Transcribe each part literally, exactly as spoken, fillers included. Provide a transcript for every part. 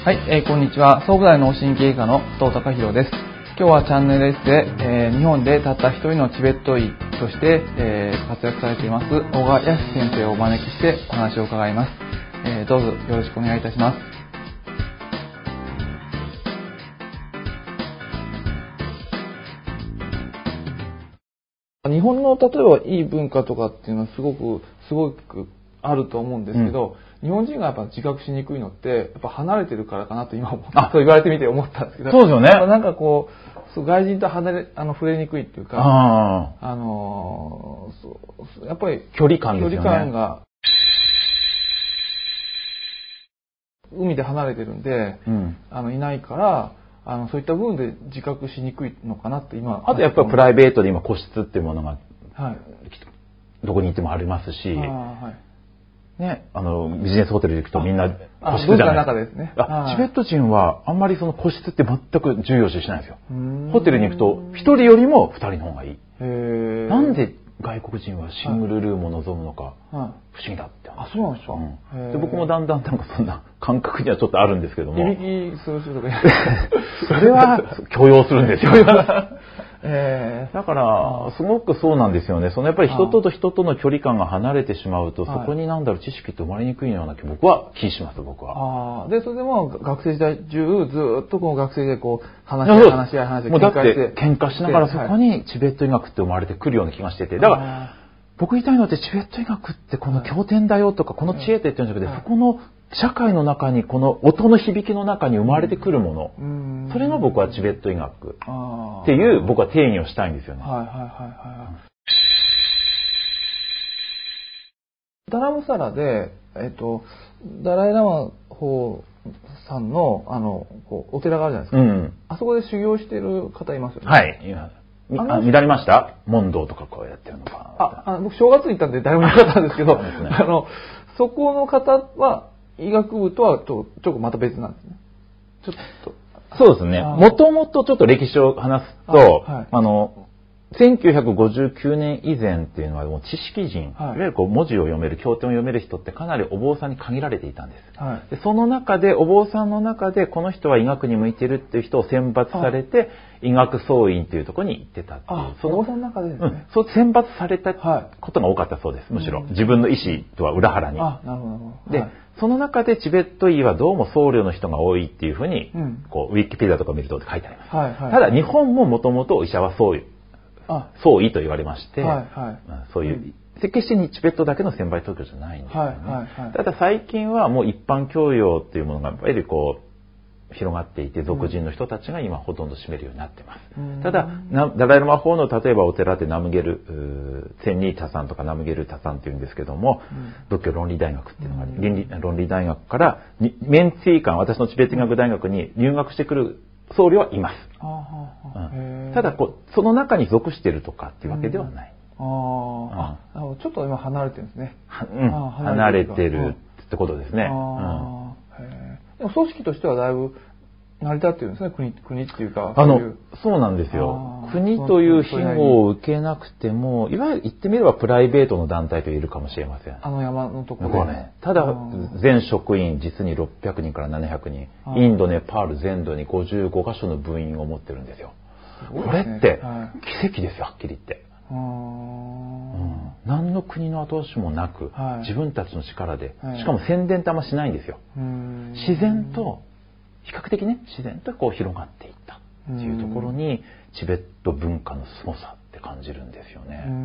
はい、えー、こんにちは。総武大脳神経科の須藤隆弘です。今日はチャンネル S で、えー、日本でたった一人のチベット医として、えー、活躍されています小川康先生をお招きしてお話を伺います。えー、どうぞよろしくお願いいたします。日本の例えばいい文化とかっていうのはすごくすごくあると思うんですけど、うん、日本人がやっぱ自覚しにくいのってやっぱ離れてるからかなと今もそう言われてみて思ったんですけど、 そうですよね。 なんかこうそう外人と離れあの触れにくいっていうか、ああのそうやっぱり距離感ですよね。 距離感が海で離れてるんで、うん、あのいないから。あのそういった部分で自覚しにくいのかなって今。 あとやっぱりプライベートで今個室っていうものが、 はい、 どこに行ってもありますし、 はい、 ね、あのビジネスホテルに行くとみんな個室じゃないですか。ですね。 あ、チベット人はあんまりその個室って全く重要視しないんですよ。ホテルに行くと一人よりも二人の方がいい。 へなんで外国人はシングルルームを望むのか不思議だって。 あ、そうなんですか。 うん、で僕もだんだんなんかそんな感覚にはちょっとあるんですけども。 いびきする人とかそれは許容するんですよ。 えー、 だからすごくそうなんですよね。そのやっぱり人と人との距離感が離れてしまうと、そこになんだろう知識って生まれにくいような気僕は気します僕は。あでそれでも学生時代中ずっとこう学生でこう話し合い話し合い話し合いもうだって喧嘩しながらそこにチベット医学って生まれてくるような気がしてて、だから僕言いたいのってチベット医学ってこの経典だよとかこの知恵って言ってるんじゃなくて、そこの社会の中にこの音の響きの中に生まれてくるもの、うん、それが僕はチベット医学っていう僕は定義をしたいんですよね。 はいはいはいはい。ダラムサラで、えっと、ダライラマ法さんのあのこうお寺があるじゃないですか、うん、あそこで修行している方いますよね。 はい。あ、見られました？問答とかこうやってるのか。 あ、あ僕正月に行ったんで誰もいなかったんですけど、ね、あのそこの方は医学部とはちょっとまた別なんですね。ちょっとそうですね。もともとちょっと歴史を話すと、はい、あのせんきゅうひゃくごじゅうきゅうねん以前っていうのはもう知識人、はい、いわゆるこう文字を読める経典を読める人ってかなりお坊さんに限られていたんです、はい、でその中でお坊さんの中でこの人は医学に向いてるっていう人を選抜されて医学総院っていうところに行ってたっていう、 そのお坊さんの中でですね、うん、 そう選抜されたことが多かったそうです、むしろ、うん、自分の意思とは裏腹に。 あ、なるほど、はい、 でその中でチベット医はどうも僧侶の人が多いっていうふうに、うん、こうウィキペディアとか見ると書いてあります、はいはい、ただ日本ももともと医者は僧侶総医と言われまして、はいはいまあ、そういう、うん、決してチベットだけの専売特許じゃないんですよね、はいはいはい、ただ最近はもう一般教養っていうものがやっぱりこう広がっていて俗人の人たちが今ほとんど占めるようになってます、うん、ただダライラマ法の例えばお寺でナムゲルセンニータさんとかナムゲルタさんっていうんですけども、うん、仏教論理大学っていうのがあり、うん、倫理論理大学からメンツィー館私のチベット医学大学に入学してくる僧侶はいます、うん、ただこうその中に属しているとかっていうわけではない、 うん、あ、うん、あちょっと今離れてるんですね、 うん、離れてるってことですね、 あ、うん、へでも組織としてはだいぶ成り立ってるんですね、国、国っていうかあのそうなんですよ、国という庇護を受けなくてもいわゆる言ってみればプライベートの団体と言えるかもしれません、 あの山のところで、 ね、ただ全職員実にろっぴゃくにんからななひゃくにん、インドネパール全土にごじゅうごカ所の部員を持ってるんですよ、すごいですね、これって奇跡ですよ、はっきり言って、うん、何の国の後押しもなく、はい、自分たちの力で、はい、しかも宣伝ってあんましないんですよ、自然と比較的ね自然とこう広がっていったっていうところにチベット文化の凄さって感じるんですよね。うん、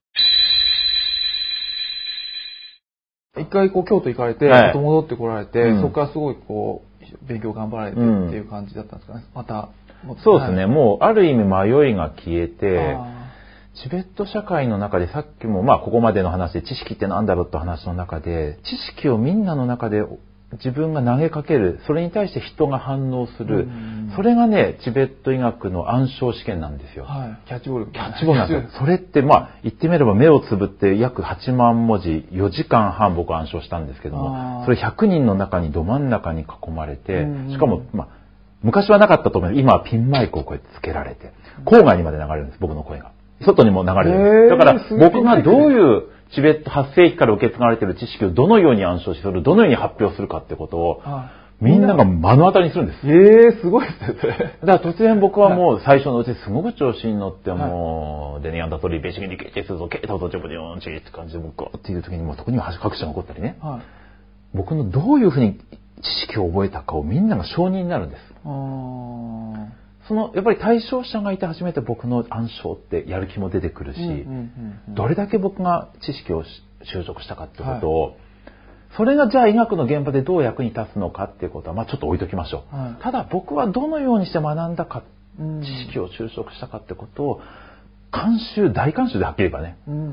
一回こう京都行かれて、はい、また戻ってこられて、うん、そこからすごいこう勉強頑張られてっていう感じだったんですかね、またそうですね、はい、もうある意味迷いが消えてチベット社会の中でさっきもまあここまでの話で知識って何だろうって話の中で知識をみんなの中で自分が投げかける、それに対して人が反応する、それがねチベット医学の暗唱試験なんですよ、 はい、キャッチボールキャッチボールなんですよそれってまあ言ってみれば目をつぶって約はちまんもじよじかんはん僕暗唱したんですけども、それひゃくにんの中にど真ん中に囲まれて、しかもまあ昔はなかったと思う今はピンマイクをこうやってつけられて郊外にまで流れるんです、僕の声が外にも流れる。だから僕がどういうチベットはっせいきから受け継がれている知識をどのように暗唱し、それをどのように発表するかってことを、みんなが目の当たりにするんです。 ええー、すごいですね、それ。 だから突然僕はもう最初のうちすごく調子に乗ってもう、はい、でね、やんだ通り、ベーシックにケチするぞ、ケータとジョブディオンチって感じで、僕はっていう時にもう特に拍手が起こったりね、はい、僕のどういうふうに知識を覚えたかをみんなが承認になるんです。あその、やっぱり対象者がいて初めて僕の暗唱ってやる気も出てくるし、うんうんうんうん、どれだけ僕が知識を習得したかってことを、はい、それがじゃあ医学の現場でどう役に立つのかっていうことはまあちょっと置いときましょう、はい、ただ僕はどのようにして学んだか、うん、知識を習得したかってことを監修大監修ではっきり言えばね、うんうんうん、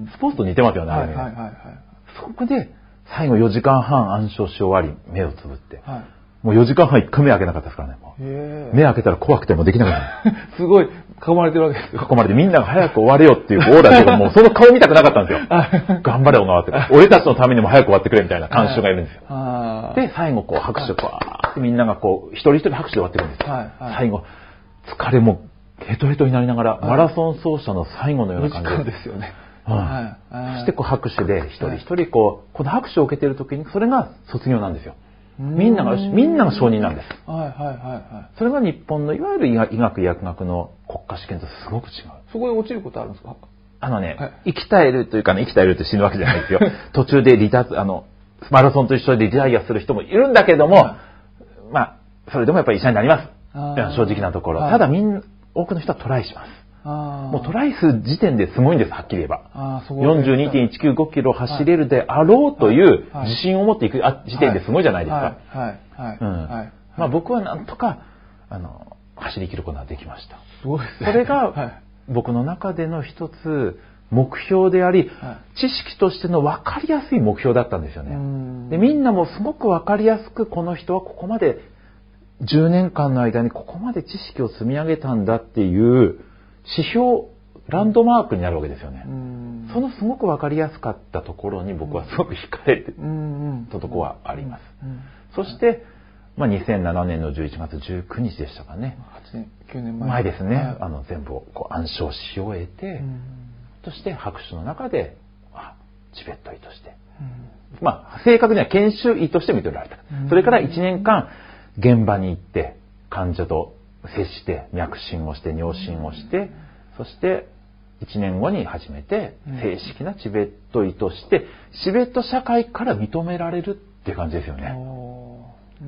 スポーツと似てますよね、はいはいはいはい、そこで最後よじかんはん暗唱し終わり目をつぶって、はい、もうよじかんはんいっかい目開けなかったですからね。もう目開けたら怖くてもできなかったすごい囲まれてるわけですよ。 囲まれてみんなが早く終われよっていうオーラでもうその顔見たくなかったんですよ頑張れ小川って俺たちのためにも早く終わってくれみたいな監修がいるんですよ。で最後こう拍手をこうってみんながこう一人一人拍手で終わってくるんですよ、はいはい、最後疲れもヘトヘトになりながら、はい、マラソン走者の最後のような感じでですよね、 はい、そしてこう拍手で一人一人こうこの拍手を受けている時にそれが卒業なんですよ。みんながみんなが承認なんです。はいはいはいはい。それが日本のいわゆる医学医薬学の国家試験とすごく違う。 そこで落ちることあるんですか？ あのね、はい、生き絶えるというかね、生き絶えるって死ぬわけじゃないですよ。途中で離脱あのマラソンと一緒でリタイアする人もいるんだけども、はい、まあそれでもやっぱり医者になります。正直なところ。はい、ただみん多くの人はトライします。もうトライする時点ですごいんです、はっきり言えば。よんじゅうにてんいちきゅうごキロ走れるであろうという自信を持っていく時点ですごいじゃないですか。まあ僕はなんとかあの走り切ることができました。 すごいですね。 それが僕の中での一つ目標であり、知識としての分かりやすい目標だったんですよね。でみんなもすごく分かりやすくこの人はここまでじゅうねんかんの間にここまで知識を積み上げたんだっていう指標、ランドマークになるわけですよね。そのすごく分かりやすかったところに僕はすごく惹かれてたところはあります。そして、まあ、にせんななねんのじゅういちがつじゅうくにちでしたかね。 はちねん、きゅうねんまえ。 前ですね。はい、あの全部をこう暗唱し終えて、そして拍手の中で、あ、チベット医として。まあ、正確には研修医として認められた。それからいちねんかん現場に行って、患者と接して脈診をして尿診をして、そしていちねんごに初めて正式なチベット医としてチベット社会から認められるっていう感じですよね。うん、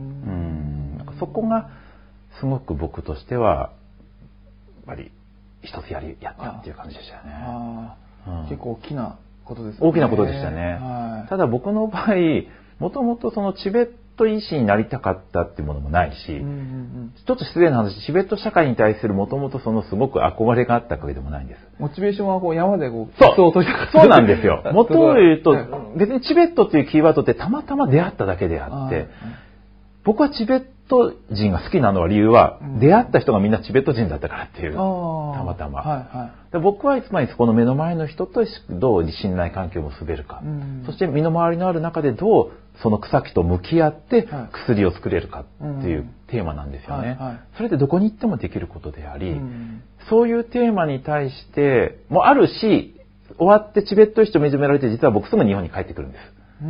なんかそこがすごく僕としてはやっぱり一つやりやったっていう感じでしたよね。 あ、うん、結構大きなことですね。 大きなことでしたね。はい、ただ僕の場合もともとそのチベット医師になりたかったっていうものもないし、うんうんうん、ちょっと失礼な話、チベット社会に対するもともとそのすごく憧れがあったわけでもないんです。 モチベーションはこう山でこう、 そう、そうなんですよ。もっと言うと、別にチベットっていうキーワードってたまたま出会っただけであって、僕はチベット人が好きなのは理由は、うん、出会った人がみんなチベット人だったからっていう、たまたま、はいはい、で僕はいつまりそこの目の前の人とどう信頼関係を結べるか、うん、そして身の回りのある中でどうその草木と向き合って薬を作れるかっていうテーマなんですよね。はいはい、それってどこに行ってもできることであり、うん、そういうテーマに対してもあるし、終わってチベット医師と認められて実は僕すぐ日本に帰ってくるんです。うん、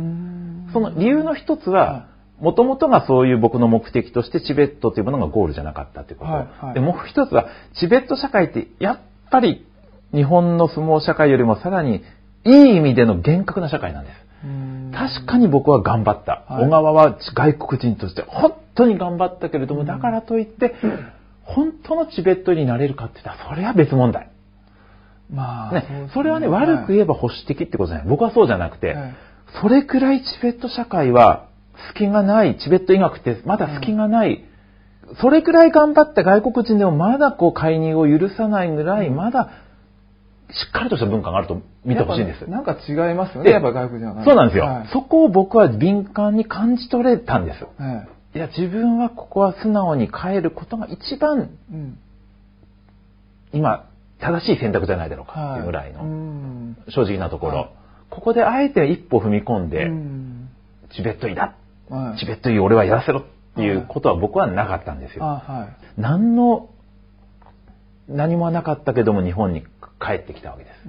その理由の一つは、もともとがそういう僕の目的としてチベットというものがゴールじゃなかったということ。はいはい、でもう一つはチベット社会ってやっぱり日本の相撲社会よりもさらにいい意味での厳格な社会なんです。確かに僕は頑張った。はい、小川は外国人として本当に頑張ったけれども、だからといって、うん、本当のチベットになれるかって言ったらそれは別問題。まあ、ね、そ, ねそれはね、はい、悪く言えば保守的ってことじゃない。僕はそうじゃなくて、はい、それくらいチベット社会は隙がない、チベット医学ってまだ隙がない、うん、それくらい頑張った外国人でもまだこう介入を許さないぐらい、まだしっかりとした文化があると見てほしいんです。 なんか違いますよね、やっぱ外国人は。 そうなんですよ、はい。そこを僕は敏感に感じ取れたんです。はい、いや、自分はここは素直に変えることが一番、うん、今、正しい選択じゃないだろうかっていうぐらいの、はい、正直なところ、はい、ここであえて一歩踏み込んで、うん、チベット医だ、はい、チベット医俺はやらせろっていうことは僕はなかったんですよ。はい、何の何もなかったけども日本に帰ってきたわけです。 うん、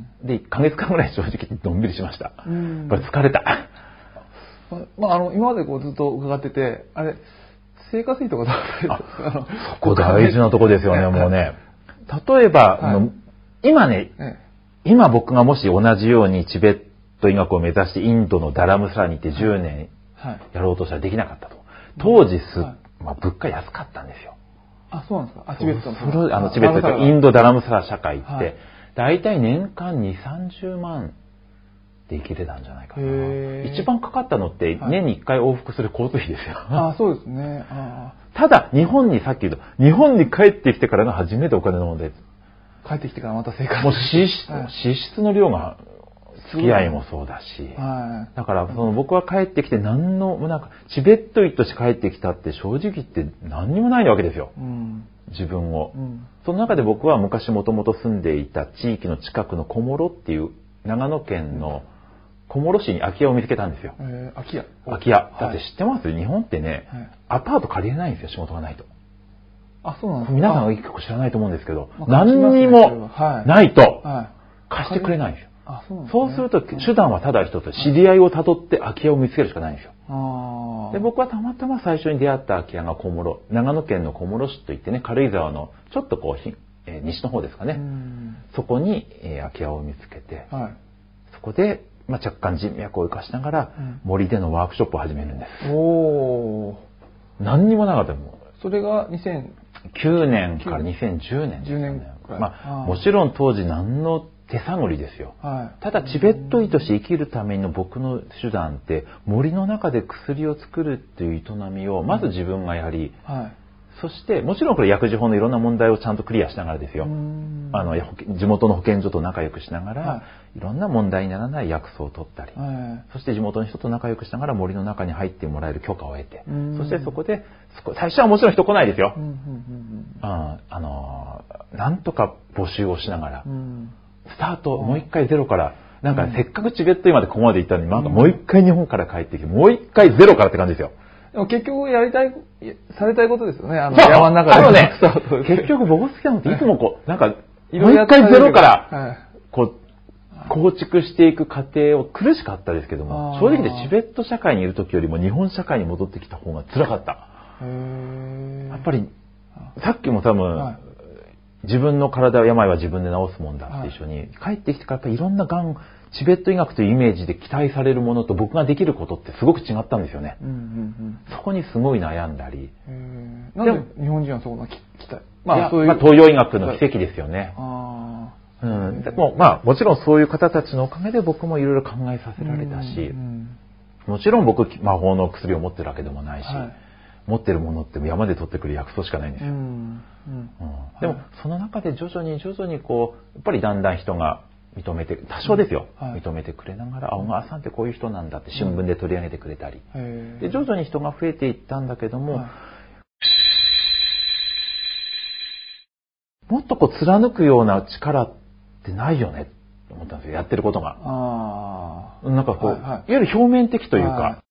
で、いっかげつかんぐらい正直のんびりしました。うん、やっぱり疲れた。 まあ、あの、今までこうずっと伺ってて、あれ、生活費とかどうですか？ そこ大事なとこですよね、もうね。例えば、はい、今ね、ええ、今僕がもし同じようにチベット医学を目指してインドのダラムサラに行ってじゅうねんやろうとしたらできなかったと。当時す、はい、まあ、物価安かったんですよ。 あ、そうなんですか。あ、チベットの。あの、チベットとインドダラムサラ社会って、はい、だいたい年間にじゅう、さんじゅうまんで生きてたんじゃないかな。一番かかったのって年にいっかい往復する交通費ですよ。 はい、あ、そうですね。あ、 ただ、日本にさっき言うと、日本に帰ってきてからの初めてお金の問題です。 帰ってきてからまた生活。 もう支出、はい、支出の量が、付き合いもそうだし。はい、だから、その僕は帰ってきて何の、なんか、チベット医として帰ってきたって正直言って何にもないわけですよ。うん、自分を、うん。その中で僕は昔もともと住んでいた地域の近くの小諸っていう長野県の小諸市に空き家を見つけたんですよ。 えー、空き家空き家。だって知ってます？はい、日本ってね、はい、アパート借りれないんですよ、仕事がないと。 あ、そうなんですか。 皆さんは結構知らないと思うんですけど、まあ、何にもないと貸してくれないんですよ。 あ、そうなんですね。 そうすると手段はただ一つ、知り合いをたどって空き家を見つけるしかないんですよ。あ、で、僕はたまたま最初に出会った空き家が小諸、長野県の小諸市といってね、軽井沢のちょっとこう、えー、西の方ですかね。そこに、えー、空き家を見つけて、はい、そこで、まあ、若干人脈を生かしながら、うん、森でのワークショップを始めるんです。おー。何にもなかったもん。 それがにせんきゅうねんからにせんじゅうねんですかね。じゅうねんくらい。まあ、もちろん当時何の手探りですよ。はい、ただチベット医として生きるための僕の手段って森の中で薬を作るっていう営みをまず自分がやり、はい、そしてもちろんこれ薬事法のいろんな問題をちゃんとクリアしながらですよ。あの地元の保健所と仲良くしながら、はい、いろんな問題にならない薬草を取ったり、はい、そして地元の人と仲良くしながら森の中に入ってもらえる許可を得て、そしてそこで最初はもちろん人来ないですよ。ああのなんとか募集をしながら。スタート、もう一回ゼロから、なんか、うん、せっかくチベット今でここまで行ったのに、なんかもう一回日本から帰ってきて、もう一回ゼロからって感じですよ。 でも結局やりたい、されたいことですよね、あの山の中で。 あのね、結局僕好きなのっていつもこう、なんか、もう一回ゼロから、こう、構築していく過程を苦しかったですけども、正直でチベット社会にいる時よりも日本社会に戻ってきた方が辛かった。やっぱり、さっきも多分、はい、自分の体は病は自分で治すもんだって一緒に、はい、帰ってきてからやっぱりいろんながん、チベット医学というイメージで期待されるものと僕ができることってすごく違ったんですよね。うんうんうん、そこにすごい悩んだり。 なんで日本人はそうな期待、 まあ、そういう、まあ、東洋医学の奇跡ですよね。あ、うん、でもまあもちろんそういう方たちのおかげで僕もいろいろ考えさせられたし、うんうん、もちろん僕魔法の薬を持ってるわけでもないし、はい、持ってるものって山で取ってくる薬草しかないんですよ。うんうん、でも、はい、その中で徐々に徐々にこうやっぱりだんだん人が認めて多少ですよ、うんはい、認めてくれながら、あ、小川さんってこういう人なんだって新聞で取り上げてくれたり、うん、で徐々に人が増えていったんだけども、はい、もっとこう貫くような力ってないよねって思ったんですよ、やってることが。あ、なんかこう、はいはい、いわゆる表面的というか、はい、